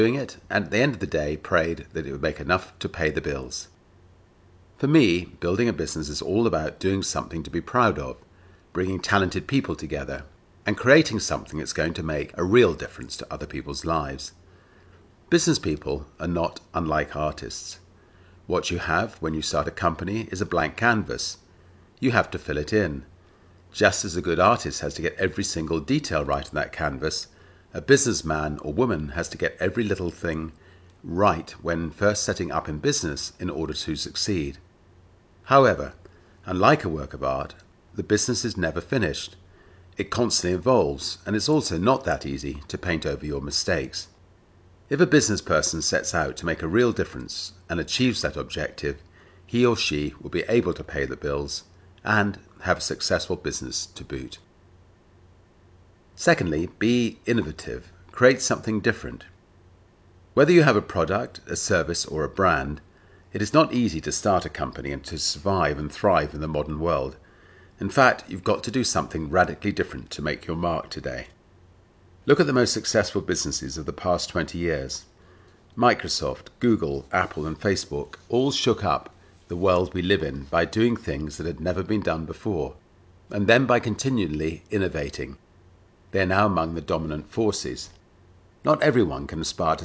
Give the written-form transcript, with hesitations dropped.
doing it, and at the end of the day prayed that it would make enough to pay the bills. For me, building a business is all about doing something to be proud of, bringing talented people together, and creating something that's going to make a real difference to other people's lives. Business people are not unlike artists. What you have when you start a company is a blank canvas. You have to fill it in. Just as a good artist has to get every single detail right on that canvas, a businessman or woman has to get every little thing right when first setting up in business in order to succeed. However, unlike a work of art, the business is never finished. It constantly evolves, and it's also not that easy to paint over your mistakes. If a business person sets out to make a real difference and achieves that objective, he or she will be able to pay the bills and have a successful business to boot. Secondly, be innovative. Create something different. Whether you have a product, a service, or a brand, it is not easy to start a company and to survive and thrive in the modern world. In fact, you've got to do something radically different to make your mark today. Look at the most successful businesses of the past 20 years. Microsoft, Google, Apple, and Facebook all shook up the world we live in by doing things that had never been done before, and then by continually innovating. They are now among the dominant forces. Not everyone can aspire to